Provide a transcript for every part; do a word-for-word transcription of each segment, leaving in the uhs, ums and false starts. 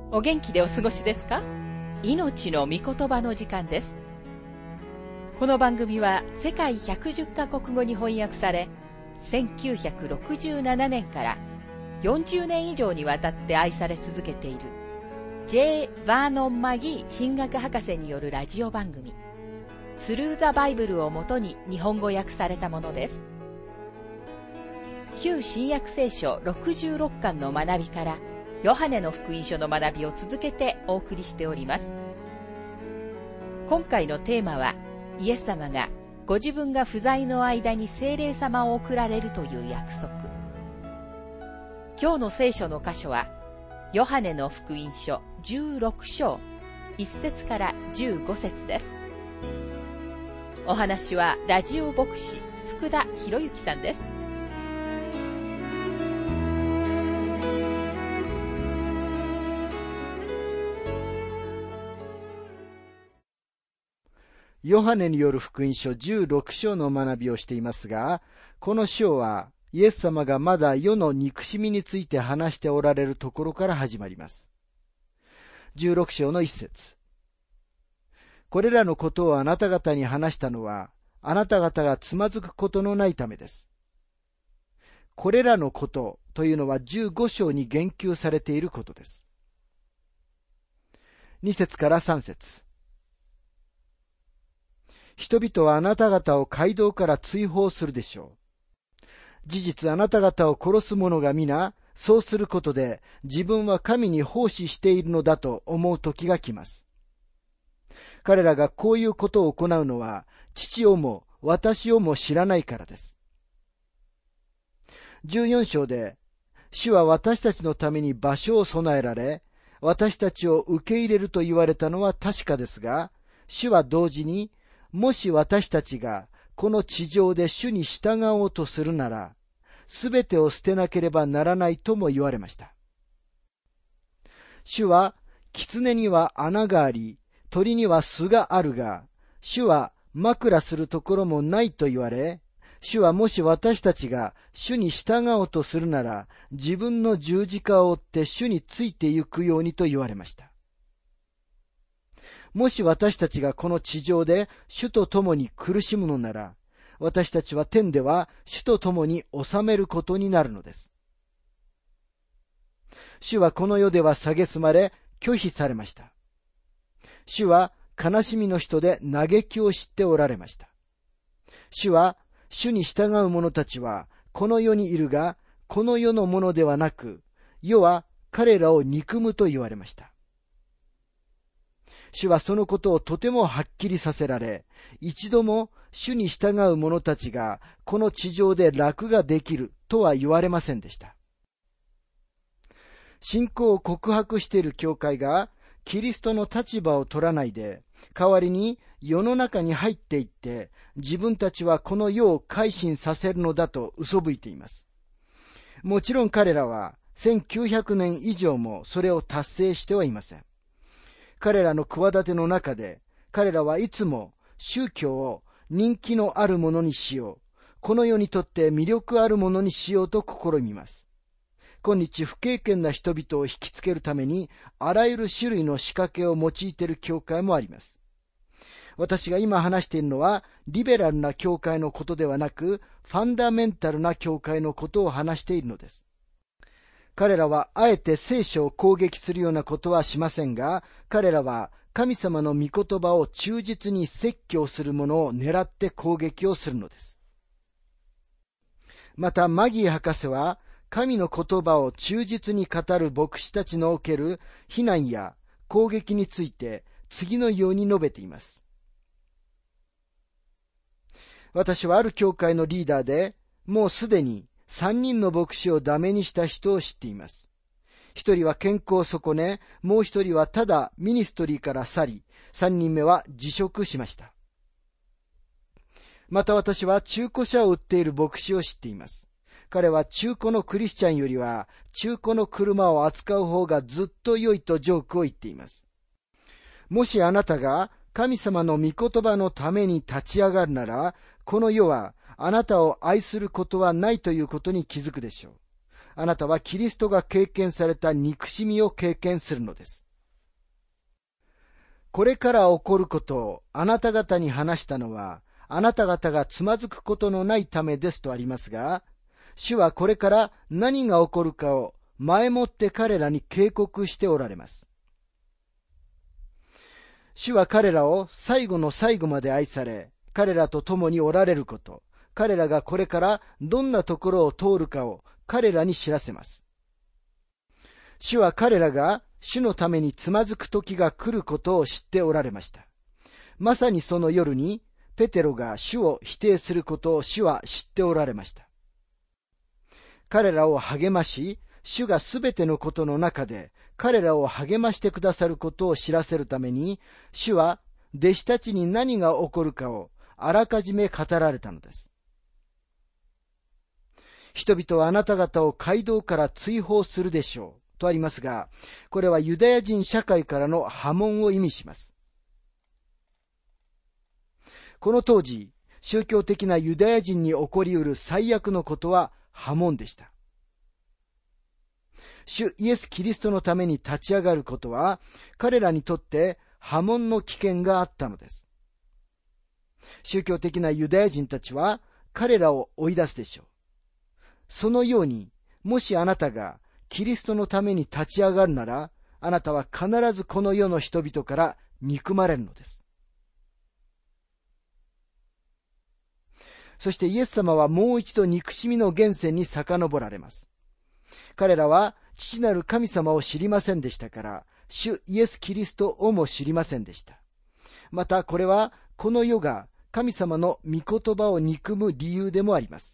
お元気でお過ごしですか？命の御言葉の時間です。この番組は世界ひゃくじゅっカ国語に翻訳され、せんきゅうひゃくろくじゅうななねんからよんじゅうねん以上にわたって愛され続けている J. バーノン・マギー神学博士によるラジオ番組スルー・ザ・バイブルをもとに日本語訳されたものです。旧新約聖書ろくじゅうろっかんの学びからヨハネの福音書の学びを続けてお送りしております。今回のテーマは、イエス様がご自分が不在の間に聖霊様を送られるという約束。今日の聖書の箇所は、ヨハネの福音書じゅうろくしょう、いっせつからじゅうごせつです。お話はラジオ牧師福田博之さんです。 ヨハネによる福音書じゅうろくしょうの学びをしていますが、この章はイエス様がまだ世の憎しみについて話しておられるところから始まります。じゅうろくしょうのいっせつ。これらのことをあなた方に話したのは、あなた方がつまずくことのないためです。これらのことというのはじゅうごしょうに言及されていることです。にせつからさんせつ。人々はあなた方を街道から追放するでしょう。事実あなた方を殺す者が皆、そうすることで自分は神に奉仕しているのだと思う時が来ます。彼らがこういうことを行うのは、父をも私をも知らないからです。じゅうよんしょうで、主は私たちのために場所を備えられ、私たちを受け入れると言われたのは確かですが、主は同時に、もし私たちがこの地上で主に従おうとするなら、すべてを捨てなければならないとも言われました。主は、狐には穴があり、鳥には巣があるが、主は枕するところもないと言われ、主はもし私たちが主に従おうとするなら、自分の十字架を追って主について行くようにと言われました。もし私たちがこの地上で主と共に苦しむのなら、私たちは天では主と共に治めることになるのです。主はこの世では蔑まれ、拒否されました。主は悲しみの人で嘆きを知っておられました。主は主に従う者たちはこの世にいるが、この世のものではなく、世は彼らを憎むと言われました。主はそのことをとてもはっきりさせられ、一度も主に従う者たちがこの地上で楽ができるとは言われませんでした。信仰を告白している教会がキリストの立場を取らないで、代わりに世の中に入っていって、自分たちはこの世を改心させるのだと嘘吹いています。もちろん彼らはせんきゅうひゃくねん以上もそれを達成してはいません。彼らの企ての中で、彼らはいつも宗教を人気のあるものにしよう、この世にとって魅力あるものにしようと試みます。今日不経験な人々を引きつけるために、あらゆる種類の仕掛けを用いている教会もあります。私が今話しているのは、リベラルな教会のことではなく、ファンダメンタルな教会のことを話しているのです。彼らはあえて聖書を攻撃するようなことはしませんが、彼らは神様の御言葉を忠実に説教する者を狙って攻撃をするのです。またマギー博士は、神の言葉を忠実に語る牧師たちのおける非難や攻撃について次のように述べています。私はある教会のリーダーで、もうすでに三人の牧師をダメにした人を知っています。一人は健康を損ね、もう一人はただミニストリーから去り、三人目は辞職しました。また私は中古車を売っている牧師を知っています。彼は中古のクリスチャンよりは中古の車を扱う方がずっと良いとジョークを言っています。もしあなたが神様の御言葉のために立ち上がるなら、この世はあなたを愛することはないということに気づくでしょう。 あなたはキリストが経験された憎しみを経験するのです。これから起こることをあなた方に話したのは、あなた方がつまずくことのないためですとありますが、主はこれから何が起こるかを前もって彼らに警告しておられます。主は彼らを最後の最後まで愛され、彼らと共におられること、彼らがこれからどんなところを通るかを彼らに知らせます。主は彼らが主のためにつまずく時が来ることを知っておられました。まさにその夜に、ペテロが主を否定することを主は知っておられました。彼らを励まし、主がすべてのことの中で彼らを励ましてくださることを知らせるために、主は弟子たちに何が起こるかをあらかじめ語られたのです。人々はあなた方を街道から追放するでしょうとありますが、これはユダヤ人社会からの破門を意味します。この当時、宗教的なユダヤ人に起こりうる最悪のことは破門でした。主イエス・キリストのために立ち上がることは、彼らにとって破門の危険があったのです。宗教的なユダヤ人たちは彼らを追い出すでしょう。そのように、もしあなたがキリストのために立ち上がるなら、あなたは必ずこの世の人々から憎まれるのです。そしてイエス様はもう一度憎しみの源泉に遡られます。彼らは父なる神様を知りませんでしたから、主イエス・キリストをも知りませんでした。またこれはこの世が神様の御言葉を憎む理由でもあります。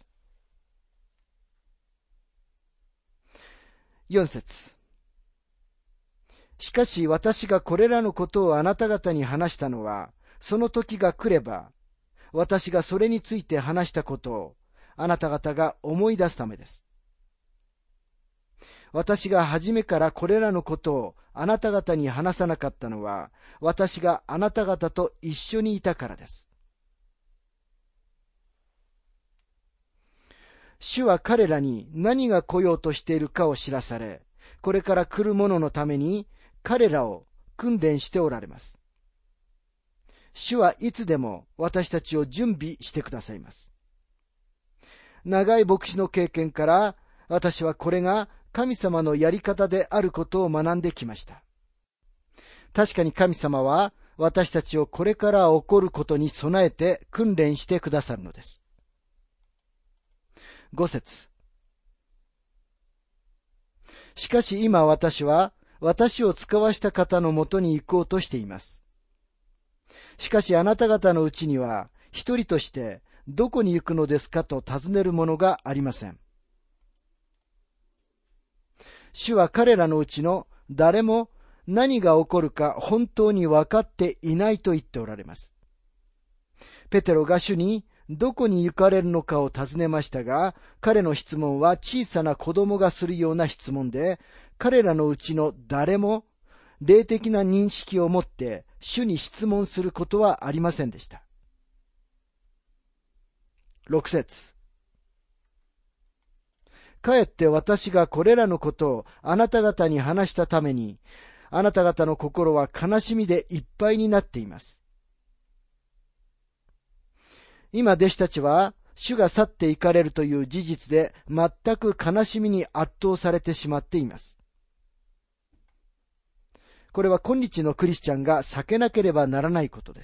四節。しかし私がこれらのことをあなた方に話したのは、その時が来れば、私がそれについて話したことをあなた方が思い出すためです。私が初めからこれらのことをあなた方に話さなかったのは、私があなた方と一緒にいたからです。主は彼らに何が来ようとしているかを知らされ、これから来るもののために彼らを訓練しておられます。主はいつでも私たちを準備してくださいます。長い牧師の経験から、私はこれが神様のやり方であることを学んできました。確かに神様は私たちをこれから起こることに備えて訓練してくださるのです。五節。しかし今私は私を使わした方のもとに行こうとしています。しかしあなた方のうちには一人としてどこに行くのですかと尋ねるものがありません。主は彼らのうちの誰も何が起こるか本当に分かっていないと言っておられます。ペテロが主にどこに行かれるのかを尋ねましたが、彼の質問は小さな子供がするような質問で、彼らのうちの誰も霊的な認識を持って主に質問することはありませんでした。六節。かえって私がこれらのことをあなた方に話したために、あなた方の心は悲しみでいっぱいになっています。今弟子たちは主が去っていかれるという事実で全く悲しみに圧倒されてしまっています。これは今日のクリスチャンが避けなければならないことです。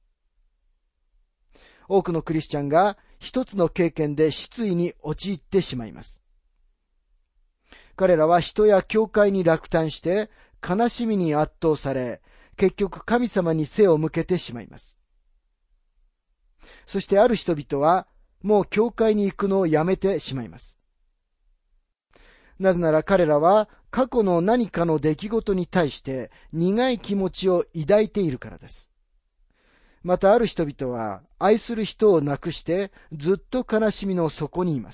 多くのクリスチャンが一つの経験で失意に陥ってしまいます。彼らは人や教会に落胆して悲しみに圧倒され、結局神様に背を向けてしまいます。そしてある人々はもう教会に行くのをやめてしまいます。なぜなら彼らは過去の何かの出来事に対して苦い気持ちを抱いているからです。またある人々は愛する人を亡くしてずっと悲しみの底にいます。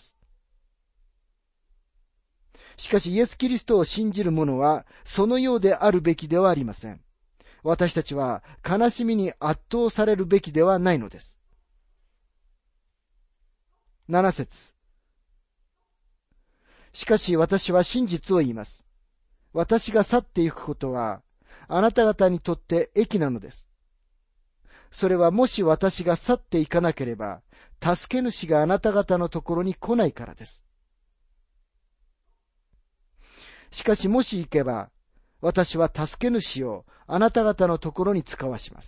しかしイエス・キリストを信じる者はそのようであるべきではありません。私たちは悲しみに圧倒されるべきではないのです。七節。 しかし私は真実を言います。私が去っていくことは、あなた方にとって益なのです。それはもし私が去っていかなければ、助け主があなた方のところに来ないからです。しかしもし行けば、私は助け主をあなた方のところに使わします。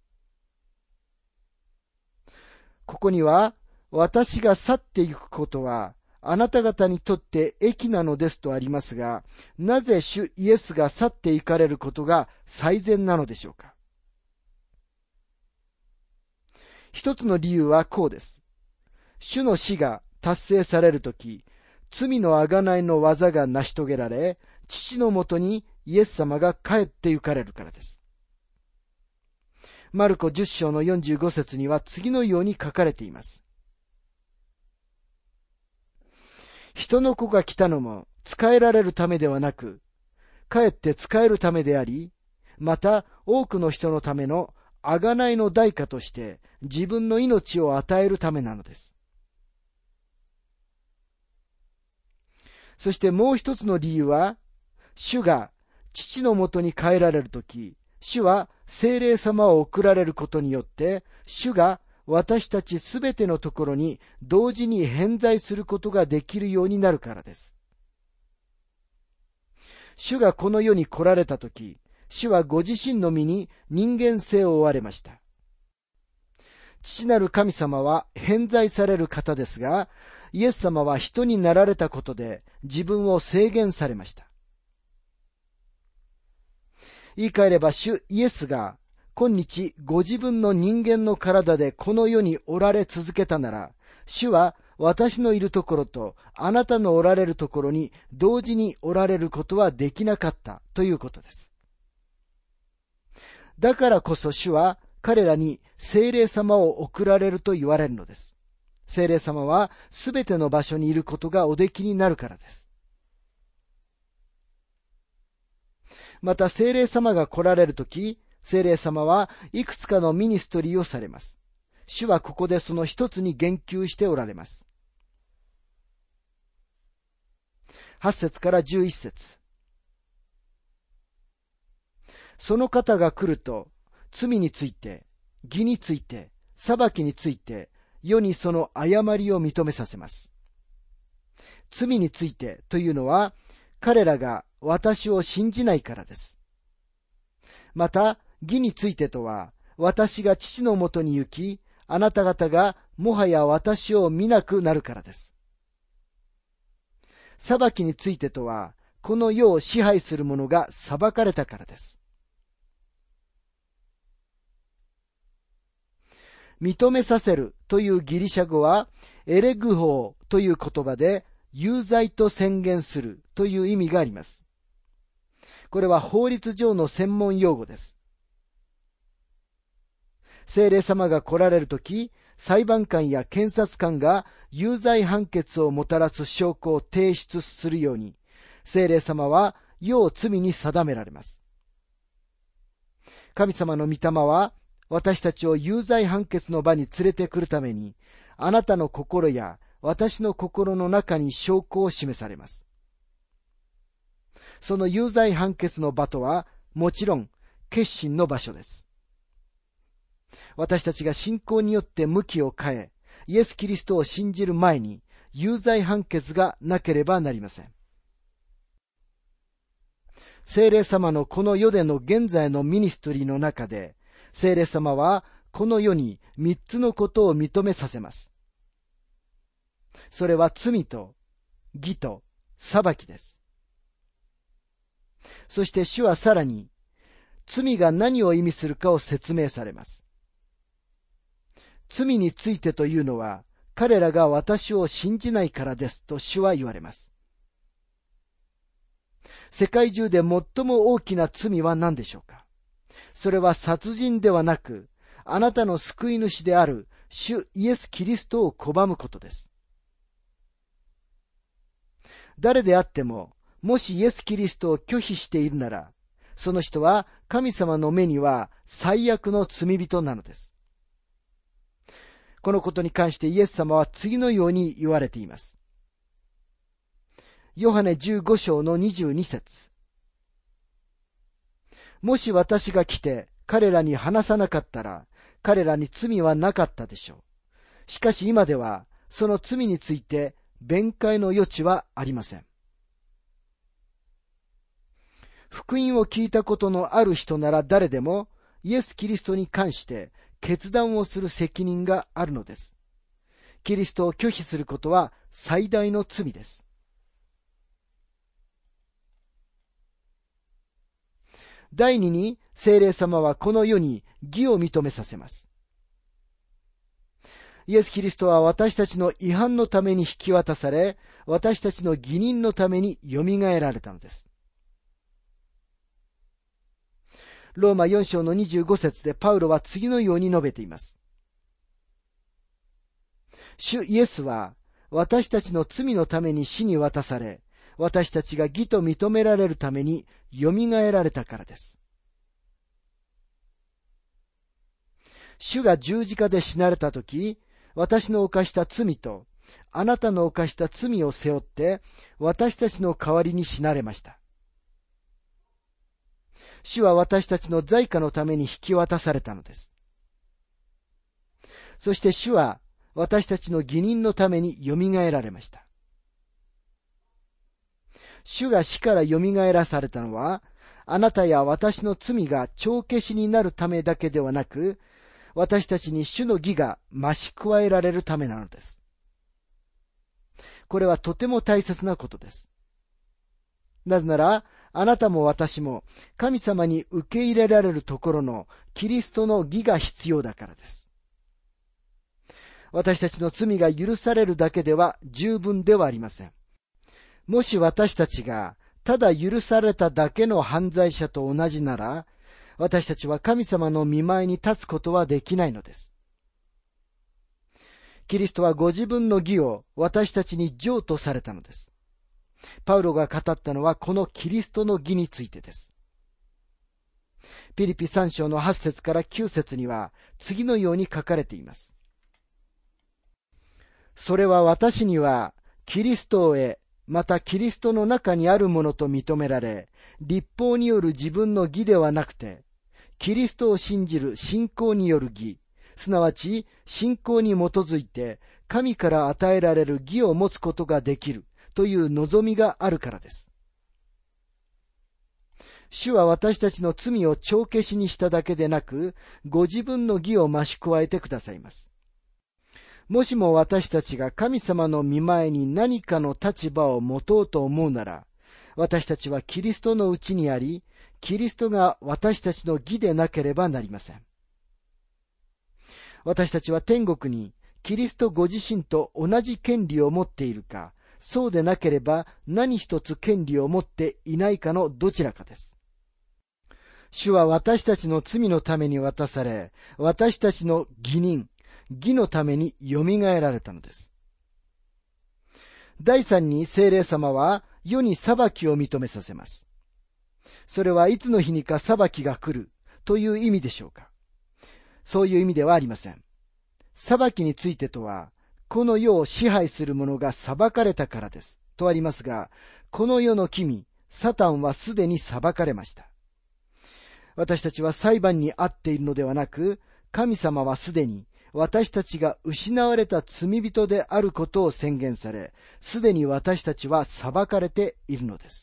ここには、私が去っていくことは、あなた方にとって益なのですとありますが、なぜ主イエスが去っていかれることが最善なのでしょうか。一つの理由はこうです。主の死が達成されるとき、罪の贖いの技が成し遂げられ、父のもとにイエス様が帰って行かれるからです。マルコじゅっ章のよんじゅうご節には次のように書かれています。人の子が来たのも仕えられるためではなく、かえって仕えるためであり、また多くの人のための贖いの代価として自分の命を与えるためなのです。そしてもう一つの理由は、主が父のもとに帰られるとき、主は聖霊様を送られることによって、主が私たちすべてのところに同時に偏在することができるようになるからです。主がこの世に来られたとき、主はご自身の身に人間性を負われました。父なる神様は偏在される方ですが、イエス様は人になられたことで自分を制限されました。言い換えれば主イエスが今日ご自分の人間の体でこの世におられ続けたなら、主は私のいるところとあなたのおられるところに同時におられることはできなかったということです。だからこそ主は彼らに聖霊様を送られると言われるのです。聖霊様はすべての場所にいることがおできになるからです。また聖霊様が来られるとき、聖霊様はいくつかのミニストリーをされます。主はここでその一つに言及しておられます。はち節からじゅういち節。その方が来ると、罪について、義について、裁きについて、世にその誤りを認めさせます。罪についてというのは、彼らが私を信じないからです。また、義についてとは、私が父のもとに行き、あなた方がもはや私を見なくなるからです。裁きについてとは、この世を支配する者が裁かれたからです。認めさせるというギリシャ語は、エレグホーという言葉で、有罪と宣言するという意味があります。これは法律上の専門用語です。聖霊様が来られるとき、裁判官や検察官が有罪判決をもたらす証拠を提出するように、聖霊様は世を罪に定められます。神様の御霊は、私たちを有罪判決の場に連れてくるために、あなたの心や私の心の中に証拠を示されます。その有罪判決の場とは、もちろん決心の場所です。私たちが信仰によって向きを変え、イエス・キリストを信じる前に、有罪判決がなければなりません。聖霊様のこの世での現在のミニストリーの中で、聖霊様はこの世に三つのことを認めさせます。それは罪と義と裁きです。そして主はさらに罪が何を意味するかを説明されます。罪についてというのは彼らが私を信じないからですと主は言われます。世界中で最も大きな罪は何でしょうか。それは殺人ではなく、あなたの救い主である主イエス・キリストを拒むことです。誰であっても、もしイエス・キリストを拒否しているなら、その人は神様の目には最悪の罪人なのです。このことに関してイエス様は次のように言われています。 ヨハネじゅうご章のにじゅうに節。もし私が来て彼らに話さなかったら、彼らに罪はなかったでしょう。しかし今では、その罪について弁解の余地はありません。福音を聞いたことのある人なら誰でも、イエス・キリストに関して決断をする責任があるのです。キリストを拒否することは最大の罪です。第二に、聖霊様はこの世に義を認めさせます。イエス・キリストは私たちの違反のために引き渡され、私たちの義人のためによみがえられたのです。ローマよん章のにじゅうご節でパウロは次のように述べています。主イエスは私たちの罪のために死に渡され、私たちが義と認められるためによみがえられたからです。主が十字架で死なれたとき、私の犯した罪とあなたの犯した罪を背負って私たちの代わりに死なれました。主は私たちの罪過のために引き渡されたのです。そして主は私たちの義人のためによみがえられました。主が死からよみがえらされたのは、あなたや私の罪が帳消しになるためだけではなく、私たちに主の義が増し加えられるためなのです。これはとても大切なことです。なぜなら、あなたも私も神様に受け入れられるところのキリストの義が必要だからです。私たちの罪が許されるだけでは十分ではありません。もし私たちがただ許されただけの犯罪者と同じなら、私たちは神様の御前に立つことはできないのです。キリストはご自分の義を私たちに譲渡されたのです。パウロが語ったのはこのキリストの義についてです。ピリピさん章のはち節からきゅう節には次のように書かれています。それは私にはキリストを得、またキリストの中にあるものと認められ、律法による自分の義ではなくて、キリストを信じる信仰による義、すなわち信仰に基づいて神から与えられる義を持つことができるという望みがあるからです。主は私たちの罪を帳消しにしただけでなく、ご自分の義を増し加えてくださいます。もしも私たちが神様の御前に何かの立場を持とうと思うなら、私たちはキリストのうちにあり、キリストが私たちの義でなければなりません。私たちは天国にキリストご自身と同じ権利を持っているか、そうでなければ何一つ権利を持っていないかのどちらかです。主は私たちの罪のために渡され、私たちの義人、義のためによみがえられたのです。第三に聖霊様は世に裁きを認めさせます。それはいつの日にか裁きが来るという意味でしょうか。そういう意味ではありません。裁きについてとは、この世を支配する者が裁かれたからですとありますが、この世の君、サタンはすでに裁かれました。私たちは裁判に遭っているのではなく、神様はすでに私たちが失われた罪人であることを宣言され、すでに私たちは裁かれているのです。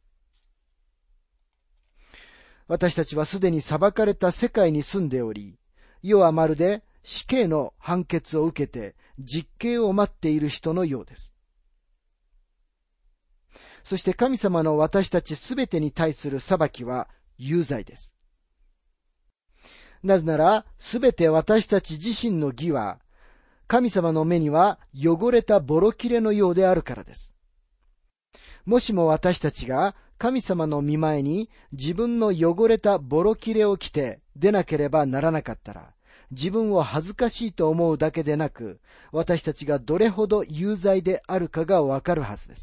私たちはすでに裁かれた世界に住んでおり、世はまるで死刑の判決を受けて実刑を待っている人のようです。そして神様の私たちすべてに対する裁きは有罪です。なぜなら、すべて私たち自身の義は、神様の目には汚れたボロ切れのようであるからです。もしも私たちが神様の御前に自分の汚れたボロ切れを着て出なければならなかったら、自分を恥ずかしいと思うだけでなく、私たちがどれほど有罪であるかがわかるはずです。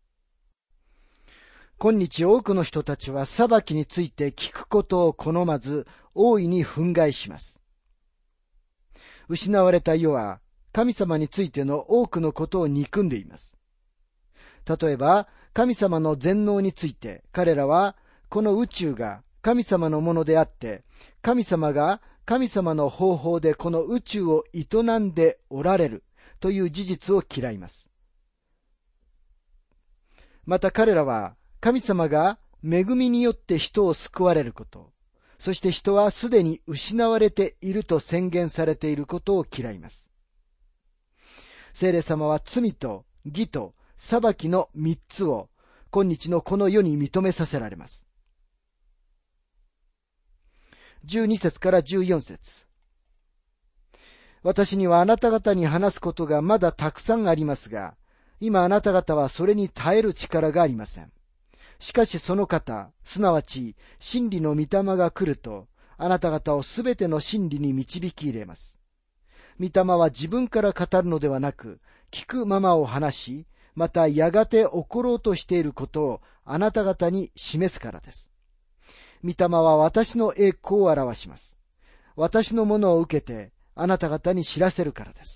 今日多くの人たちは裁きについて聞くことを好まず、大いに憤慨します。失われた世は神様についての多くのことを憎んでいます。 例えば、神様の全能について彼らは、この宇宙が神様のものであって、神様が神様の方法でこの宇宙を営んでおられるという事実を嫌います。また彼らは、神様が恵みによって人を救われること、そして人はすでに失われていると宣言されていることを嫌います。聖霊様は罪と義と裁きの三つを今日のこの世に認めさせられます。じゅうに節からじゅうよん節。私にはあなた方に話すことがまだたくさんありますが、今あなた方はそれに耐える力がありません。しかしその方、すなわち真理の御霊が来ると、あなた方をすべての真理に導き入れます。御霊は自分から語るのではなく、聞くままを話し、またやがて起ころうとしていることをあなた方に示すからです。御霊は私の栄光を表します。私のものを受けてあなた方に知らせるからです。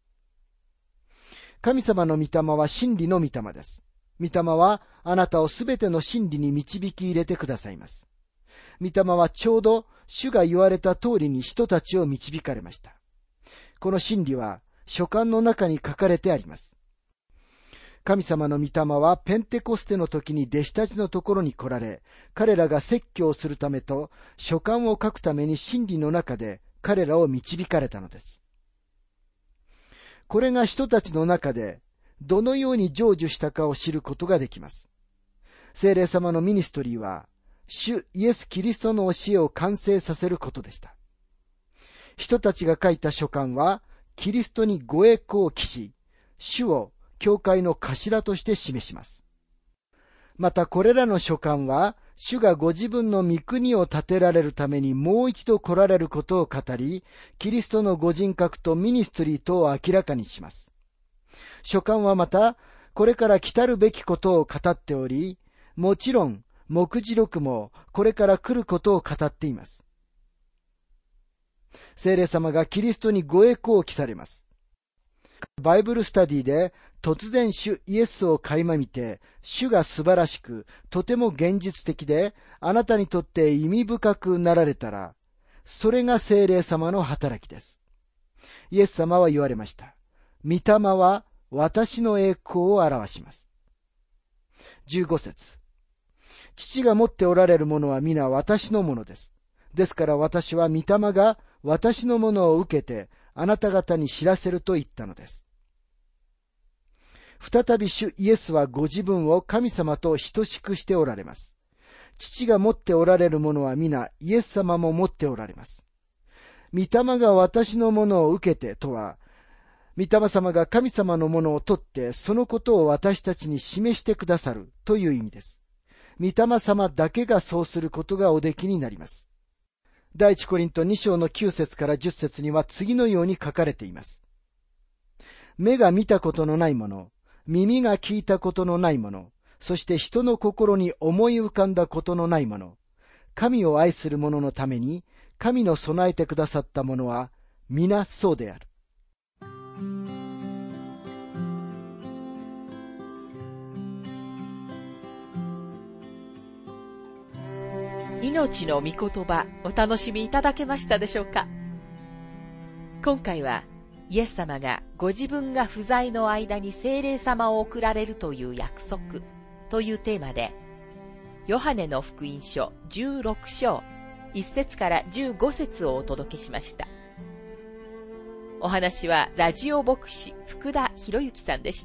神様の御霊は真理の御霊です。御霊はあなたをすべての真理に導き入れてくださいます。御霊はちょうど主が言われた通りに人たちを導かれました。この真理は書簡の中に書かれてあります。神様の御霊はペンテコステの時に弟子たちのところに来られ、彼らが説教をするためと書簡を書くために真理の中で彼らを導かれたのです。これが人たちの中でどのように成就したかを知ることができます。聖霊様のミニストリーは、主イエス・キリストの教えを完成させることでした。人たちが書いた書簡は、キリストにご栄光を期し、主を教会の頭として示します。またこれらの書簡は、主がご自分の御国を建てられるためにもう一度来られることを語り、キリストのご人格とミニストリーとを明らかにします。書簡はまた、これから来たるべきことを語っており、もちろん、目次録もこれから来ることを語っています。聖霊様がキリストにご栄光を期されます。バイブルスタディで突然主イエスを垣間見て、主が素晴らしく、とても現実的で、あなたにとって意味深くなられたら、それが聖霊様の働きです。イエス様は言われました。御霊は私の栄光を表します。じゅうご節。父が持っておられるものは皆私のものです。ですから私は御霊が私のものを受けてあなた方に知らせると言ったのです。再び主イエスはご自分を神様と等しくしておられます。父が持っておられるものは皆イエス様も持っておられます。御霊が私のものを受けてとは、御霊様が神様のものを取ってそのことを私たちに示してくださるという意味です。御霊様だけがそうすることがおできになります。第一コリントに章のきゅう節からじゅっ節には次のように書かれています。目が見たことのないもの、耳が聞いたことのないもの、そして人の心に思い浮かんだことのないもの、神を愛する者のために神の備えてくださったものは皆そうである。 命の御言葉、お楽しみいただけましたでしょうか。今回はイエス様がご自分が不在の間に聖霊様を送られるという約束というテーマで、ヨハネの福音書じゅうろく章いち節からじゅうご節をお届けしました。お話はラジオ牧師福田博之さんでした。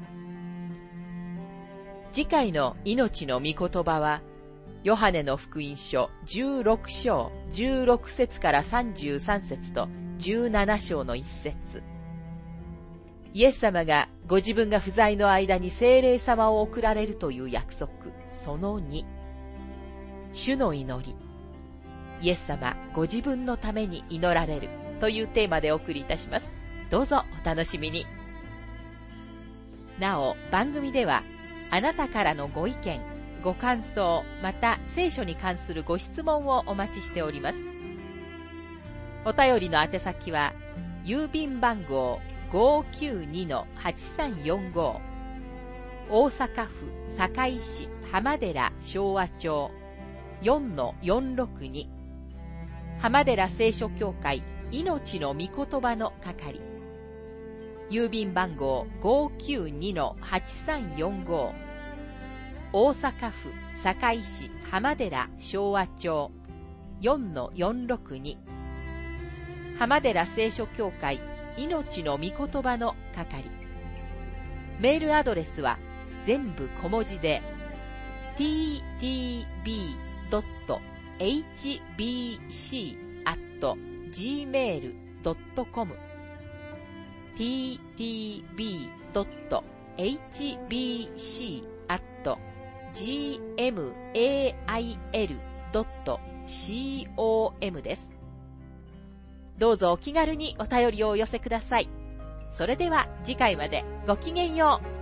次回の命の御言葉は、ヨハネの福音書じゅうろく章じゅうろく節からさんじゅうさん節とじゅうなな章のいち節。イエス様がご自分が不在の間に聖霊様を送られるという約束そのに。主の祈り。イエス様ご自分のために祈られるというテーマでお送りいたします。どうぞお楽しみに。なお、番組ではあなたからのご意見、ご感想、また聖書に関するご質問をお待ちしております。お便りの宛先は、郵便番号 ごーきゅうにのはちさんよんご、 大阪府堺市浜寺昭和町 よんのよんろくに 浜寺聖書協会命の御言葉の係。郵便番号 ごーきゅうにのはちさんよんご 大阪府堺市浜寺昭和町 よんのよんろくに 浜寺聖書協会命の御言葉の係。メールアドレスは全部小文字で ティーティービードットエイチビーシー アット ジーメール ドットコム ティーティービードットエイチビーシー アット ジーメール ドットコム です。どうぞお気軽にお便りをお寄せください。それでは次回までごきげんよう。